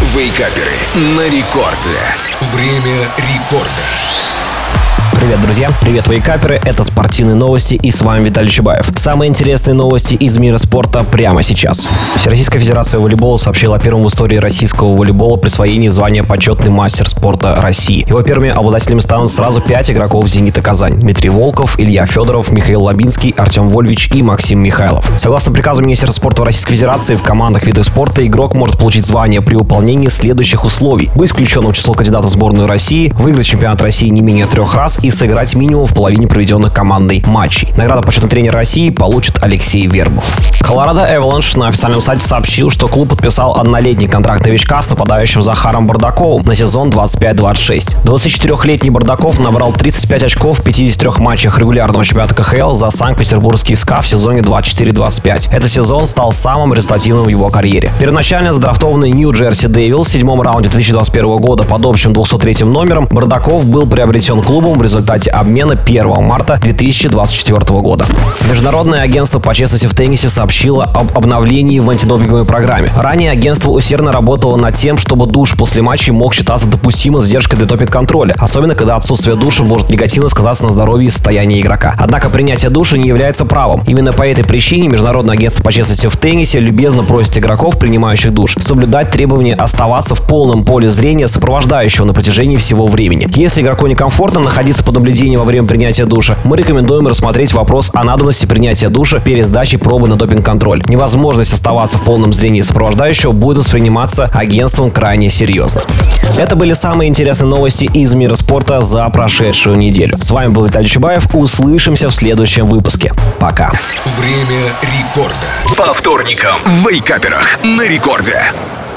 Вейкаперы на рекорде. Время рекорда. Привет, друзья! Привет, вейкаперы! Это спортивные новости, и с вами Виталий Чебаев. Самые интересные новости из мира спорта прямо сейчас. Всероссийская федерация волейбола сообщила о первом в истории российского волейбола присвоении звания «Почетный мастер спорта России». Его первыми обладателями станут сразу 5 игроков «Зенита Казань». Дмитрий Волков, Илья Федоров, Михаил Лабинский, Артем Вольвич и Максим Михайлов. Согласно приказу Министерства спорта Российской Федерации, в командах видов спорта игрок может получить звание при выполнении следующих условий: быть включенным в число кандидатов в сборную России, выиграть чемпионат России не менее 3 раз и сыграть минимум в половине проведенных командой матчей. Награду почетного тренера России получит Алексей Вербов. Колорадо Эваланш на официальном сайте сообщил, что клуб подписал однолетний контракт новичка с нападающим Захаром Бардаковым на сезон 25-26. 24-летний Бардаков набрал 35 очков в 53 матчах регулярного чемпионата КХЛ за Санкт-Петербургский СКА в сезоне 24-25. Этот сезон стал самым результативным в его карьере. Первоначально задрафтованный Нью-Джерси Дэвилс в 7-м раунде 2021 года под общим 203 номером, Бардаков был приобретен клубом в результате обмена 1 марта 2024 года. Международное агентство по честности в теннисе сообщило об обновлении в антидопинговой программе. Ранее агентство усердно работало над тем, чтобы душ после матчей мог считаться допустимой задержкой для допинг-контроля, особенно когда отсутствие душа может негативно сказаться на здоровье и состоянии игрока. Однако принятие душа не является правом. Именно по этой причине Международное агентство по честности в теннисе любезно просит игроков, принимающих душ, соблюдать требования оставаться в полном поле зрения сопровождающего на протяжении всего времени. Если игроку некомфортно находиться под наблюдением во время принятия душа, мы рекомендуем рассмотреть вопрос о надобности принятия душа перед сдачей пробы на допинг-контроль. Невозможность оставаться в полном зрении сопровождающего будет восприниматься агентством крайне серьезно. Это были самые интересные новости из мира спорта за прошедшую неделю. С вами был Виталий Чебаев. Услышимся в следующем выпуске. Пока. Время рекорда. По вторникам в Вейкаперах на рекорде.